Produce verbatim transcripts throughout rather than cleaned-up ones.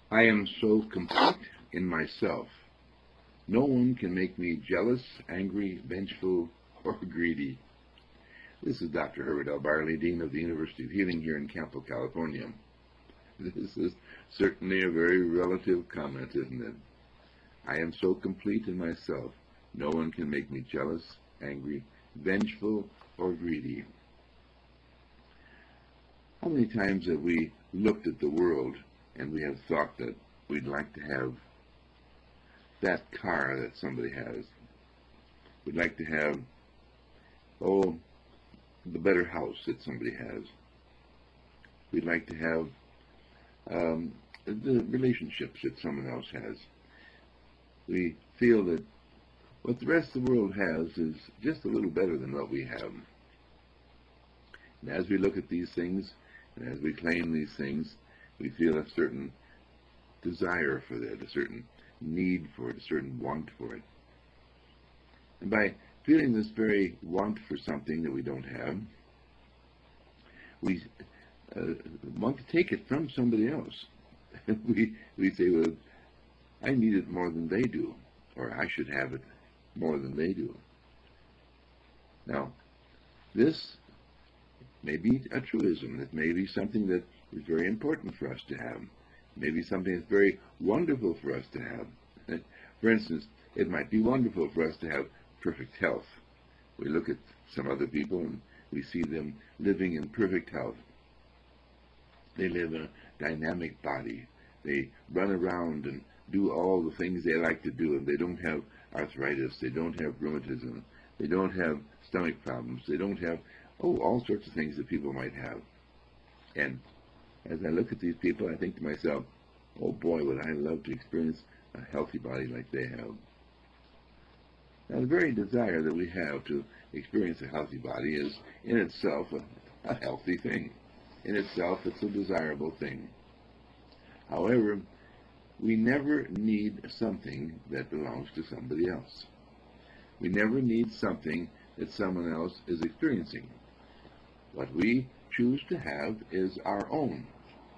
I am so complete in myself. No one can make me jealous, angry, vengeful, or greedy. This is Doctor Herbert L. Barley, Dean of the University of Healing here in Campo, California. This is certainly a very relative comment, isn't it? I am so complete in myself. No one can make me jealous, angry, vengeful, or greedy. How many times have we looked at the world and we have thought that we'd like to have that car that somebody has? We'd like to have, oh, the better house that somebody has. We'd like to have um, the relationships that someone else has. We feel that what the rest of the world has is just a little better than what we have. And as we look at these things, and as we claim these things, we feel a certain desire for that, a certain need for it, a certain want for it. And by feeling this very want for something that we don't have, we uh, want to take it from somebody else. we, we say, well, I need it more than they do, or I should have it more than they do. Now, this may be a truism. It may be something that is very important for us to have. Maybe something that's very wonderful for us to have. For instance, it might be wonderful for us to have perfect health. We look at some other people and we see them living in perfect health. They live in a dynamic body. They run around and do all the things they like to do, and they don't have arthritis, they don't have rheumatism, they don't have stomach problems, they don't have, oh, all sorts of things that people might have. And as I look at these people, I think to myself, oh boy, would I love to experience a healthy body like they have. Now, the very desire that we have to experience a healthy body is in itself a, a healthy thing. In itself, it's a desirable thing. However, we never need something that belongs to somebody else. We never need something that someone else is experiencing. What we choose to have is our own.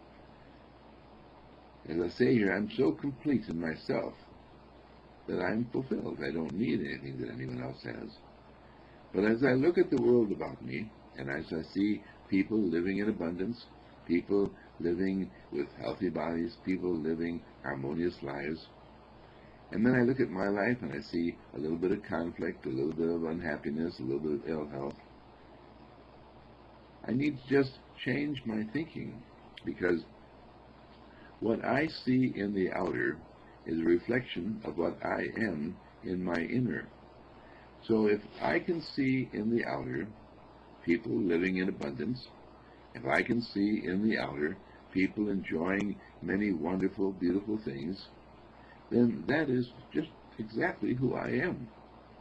As I say here, I'm so complete in myself that I'm fulfilled. I don't need anything that anyone else has. But as I look at the world about me, and as I see people living in abundance, people living with healthy bodies, people living harmonious lives, and then I look at my life and I see a little bit of conflict, a little bit of unhappiness, a little bit of ill health, I need to just change my thinking, because what I see in the outer is a reflection of what I am in my inner. So if I can see in the outer people living in abundance, if I can see in the outer people enjoying many wonderful, beautiful things, then that is just exactly who I am.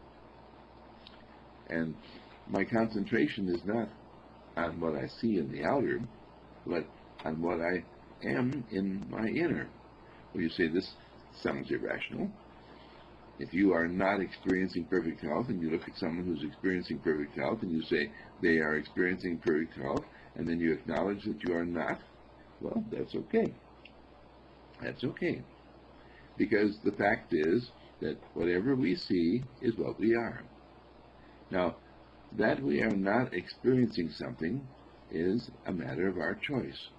And my concentration is not on what I see in the outer, but on what I am in my inner. Well, you say, this sounds irrational. If you are not experiencing perfect health and you look at someone who's experiencing perfect health and you say they are experiencing perfect health, and then you acknowledge that you are not, well, that's okay. That's okay. Because the fact is that whatever we see is what we are. Now, that we are not experiencing something is a matter of our choice.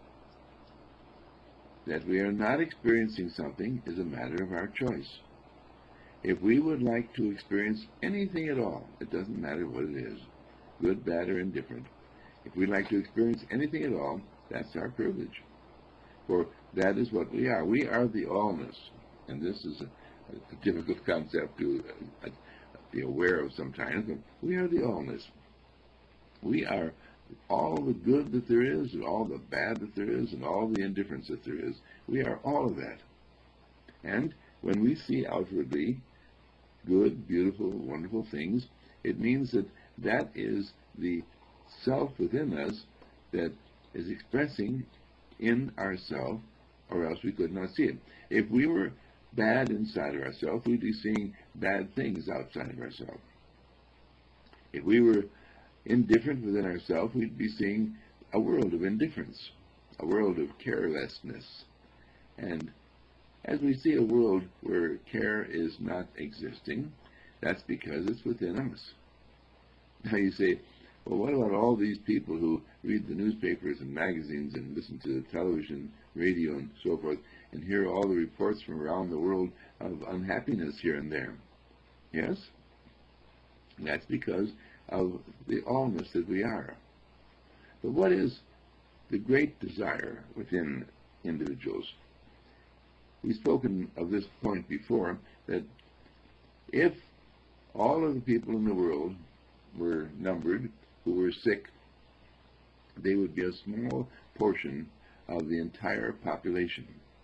That we are not experiencing something is a matter of our choice. If we would like to experience anything at all, it doesn't matter what it is, good, bad, or indifferent, if we'd like to experience anything at all, that's our privilege. For that is what we are. We are the allness. And this is a, a difficult concept to uh, be aware of sometimes, but we are the allness. We are all the good that there is, and all the bad that there is, and all the indifference that there is. We are all of that. And when we see outwardly good, beautiful, wonderful things, it means that that is the self within us that is expressing in ourself, or else we could not see it. If we were bad inside of ourselves, we'd be seeing bad things outside of ourselves. If we were indifferent within ourselves, we'd be seeing a world of indifference, a world of carelessness. And As we see a world where care is not existing, that's because it's within us. Now you say, well, what about all these people who read the newspapers and magazines and listen to television, radio, and so forth, and hear all the reports from around the world of unhappiness here and there? Yes, that's because of the allness that we are. But what is the great desire within individuals? We've spoken of this point before, that if all of the people in the world were numbered who were sick, they would be a small portion of the entire population.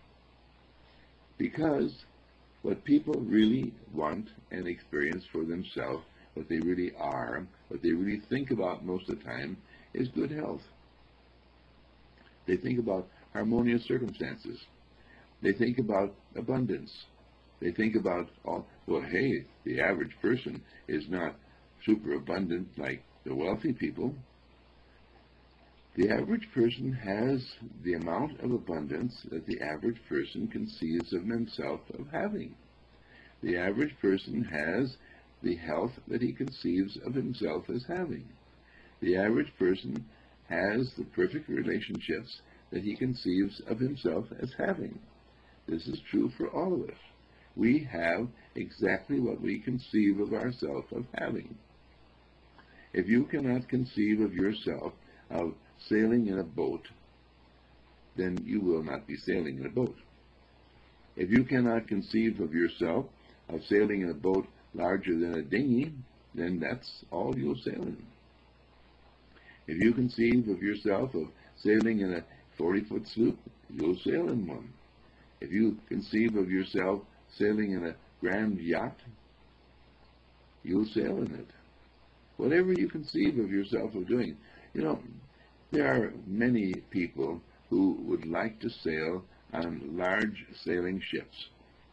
Because what people really want and experience for themselves, what they really are, what they really think about most of the time, is good health. They think about harmonious circumstances. They think about abundance. They think about, all, well, hey, the average person is not super abundant like the wealthy people. The average person has the amount of abundance that the average person conceives of himself of having. The average person has the health that he conceives of himself as having. The average person has the perfect relationships that he conceives of himself as having. This is true for all of us. We have exactly what we conceive of ourselves of having. If you cannot conceive of yourself of sailing in a boat, then you will not be sailing in a boat. If you cannot conceive of yourself of sailing in a boat larger than a dinghy, then that's all you'll sail in. If you conceive of yourself of sailing in a forty-foot sloop, you'll sail in one. If you conceive of yourself sailing in a grand yacht, you'll sail in it. Whatever you conceive of yourself of doing. You know, there are many people who would like to sail on large sailing ships.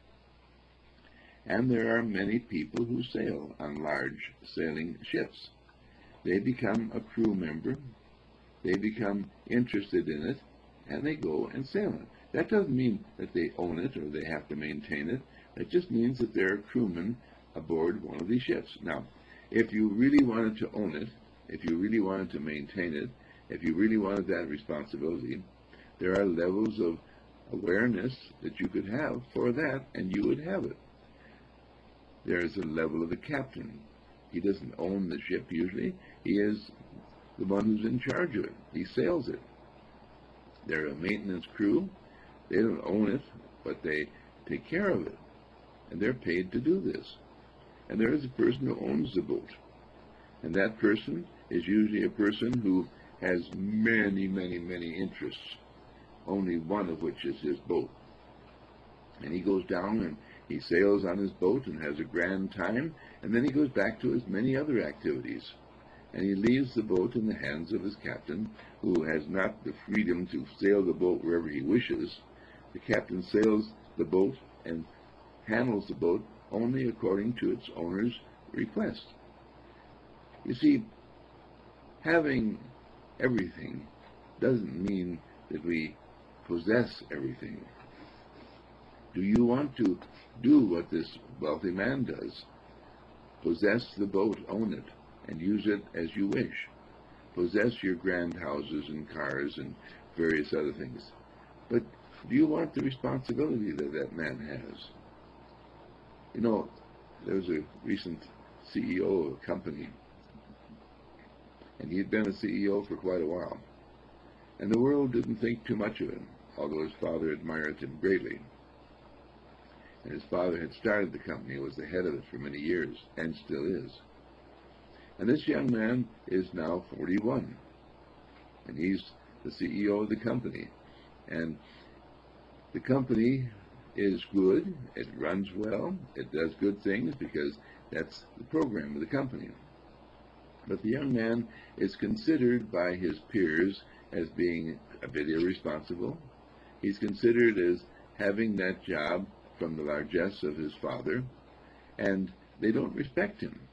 And there are many people who sail on large sailing ships. They become a crew member, they become interested in it, and they go and sail it. That doesn't mean that they own it or they have to maintain it. It just means that they're a crewman aboard one of these ships. Now, if you really wanted to own it, if you really wanted to maintain it, if you really wanted that responsibility, there are levels of awareness that you could have for that, and you would have it. There is a level of the captain. He doesn't own the ship usually. He is the one who's in charge of it. He sails it. They're a maintenance crew. They don't own it, but they take care of it. And they're paid to do this. And there is a person who owns the boat. And that person is usually a person who has many, many, many interests, only one of which is his boat. And he goes down and he sails on his boat and has a grand time, and then he goes back to his many other activities. And he leaves the boat in the hands of his captain, who has not the freedom to sail the boat wherever he wishes. The captain sails the boat and handles the boat only according to its owner's request. You see, having everything doesn't mean that we possess everything. Do you want to do what this wealthy man does? Possess the boat, own it, and use it as you wish. Possess your grand houses and cars and various other things. But do you want the responsibility that that man has? You know, there was a recent C E O of a company, and he had been a C E O for quite a while. And the world didn't think too much of him, although his father admired him greatly. And his father had started the company, was the head of it for many years, and still is. And this young man is now forty-one, and he's the C E O of the company. And the company is good, it runs well, it does good things because that's the program of the company. But the young man is considered by his peers as being a bit irresponsible. He's considered as having that job from the largesse of his father, and they don't respect him.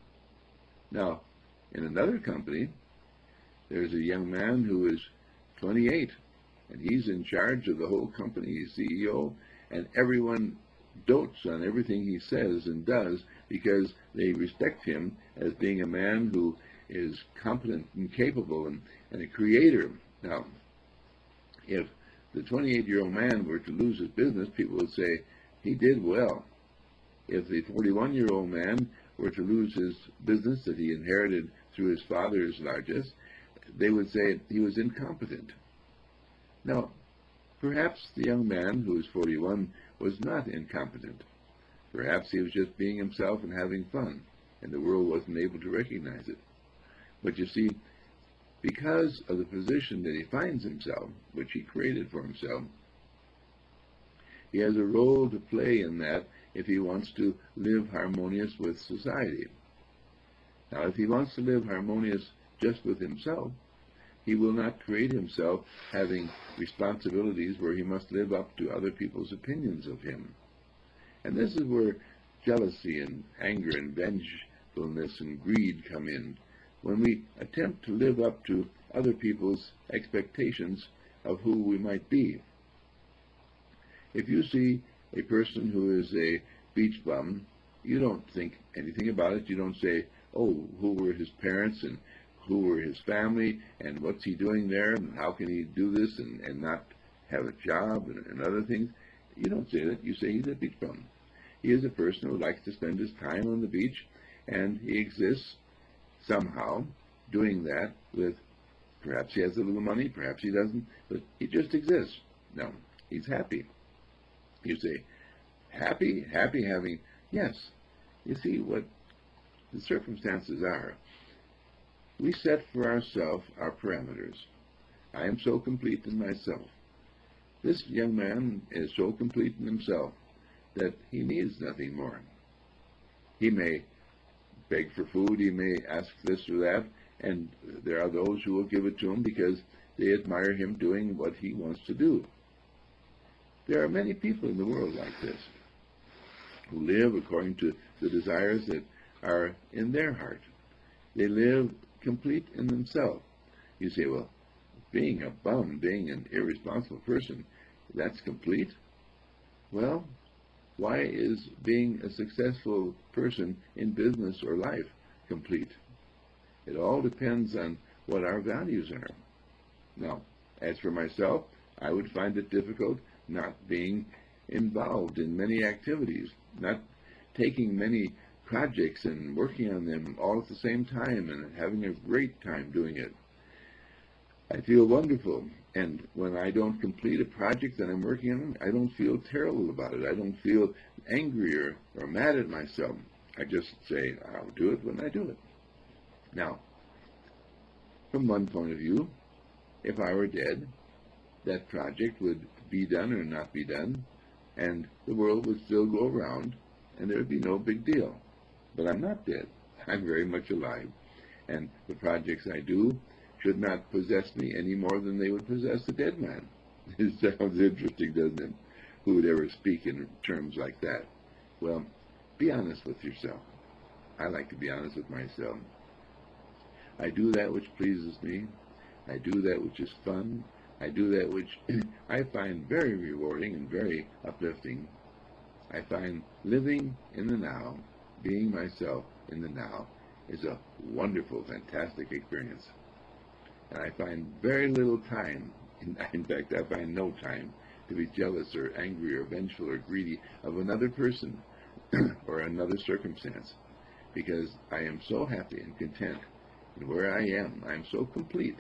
Now, in another company, there's a young man who is twenty-eight, and he's in charge of the whole company. He's C E O, and everyone dotes on everything he says and does because they respect him as being a man who is competent and capable and, and a creator. Now, if the twenty-eight-year-old man were to lose his business, people would say, he did well. If the forty-one-year-old man were to lose his business that he inherited through his father's largesse, they would say he was incompetent. Now, perhaps the young man who was forty-one was not incompetent. Perhaps he was just being himself and having fun, and the world wasn't able to recognize it. But you see, because of the position that he finds himself, which he created for himself, he has a role to play in that if he wants to live harmonious with society. Now, if he wants to live harmonious just with himself, he will not create himself having responsibilities where he must live up to other people's opinions of him. And this is where jealousy and anger and vengefulness and greed come in, when we attempt to live up to other people's expectations of who we might be. If you see a person who is a beach bum, you don't think anything about it. You don't say, oh, who were his parents and who were his family and what's he doing there and how can he do this and, and not have a job and, and other things. You don't say that. You say he's a beach bum. He is a person who likes to spend his time on the beach, and he exists somehow doing that with, perhaps he has a little money, perhaps he doesn't, but he just exists. No, he's happy. You say, happy? Happy having, yes. You see what the circumstances are. We set for ourselves our parameters. I am so complete in myself. This young man is so complete in himself that he needs nothing more. He may beg for food, he may ask this or that, and there are those who will give it to him because they admire him doing what he wants to do. There are many people in the world like this, who live according to the desires that are in their heart. They live complete in themselves. You say, well, being a bum, being an irresponsible person, that's complete? Well, why is being a successful person in business or life complete? It all depends on what our values are. Now, as for myself, I would find it difficult not being involved in many activities, not taking many projects and working on them all at the same time and having a great time doing it. I feel wonderful, and when I don't complete a project that I'm working on, I don't feel terrible about it. I don't feel angry or, or mad at myself. I just say, I'll do it when I do it. Now, from one point of view, if I were dead, that project would be done or not be done, and the world would still go around, and there would be no big deal. But I'm not dead. I'm very much alive, and the projects I do should not possess me any more than they would possess a dead man. It sounds interesting, doesn't it? Who would ever speak in terms like that? Well, be honest with yourself. I like to be honest with myself. I do that which pleases me. I do that which is fun. I do that which I find very rewarding and very uplifting. I find living in the now, being myself in the now, is a wonderful, fantastic experience. And I find very little time, in, in fact, I find no time to be jealous or angry or vengeful or greedy of another person or another circumstance, because I am so happy and content in where I am. I am so complete.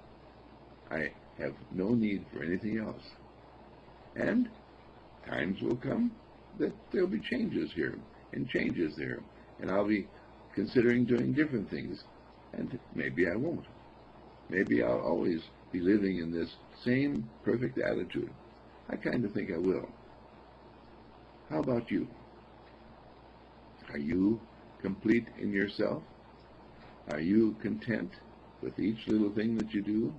I have no need for anything else. And times will come that there'll be changes here and changes there, and I'll be considering doing different things, and maybe I won't. Maybe I'll always be living in this same perfect attitude. I kind of think I will. How about you? Are you complete in yourself? Are you content with each little thing that you do?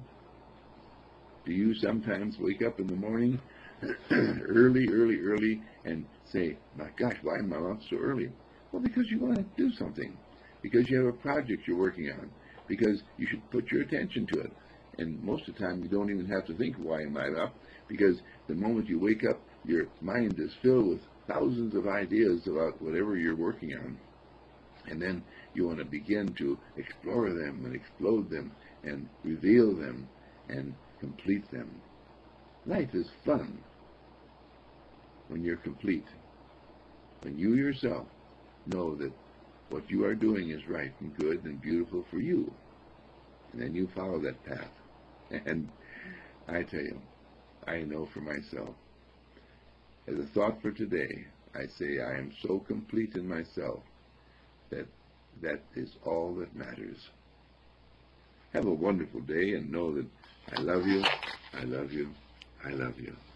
Do you sometimes wake up in the morning early, early, early and say, my gosh, why am I up so early? Well, because you want to do something, because you have a project you're working on, because you should put your attention to it. And most of the time you don't even have to think, why am I up? Because the moment you wake up, your mind is filled with thousands of ideas about whatever you're working on. And then you want to begin to explore them and explode them and reveal them and complete them. Life is fun when you're complete. When you yourself know that what you are doing is right and good and beautiful for you. And then you follow that path. And I tell you, I know for myself, as a thought for today, I say I am so complete in myself that that is all that matters. Have a wonderful day and know that I love you, I love you, I love you.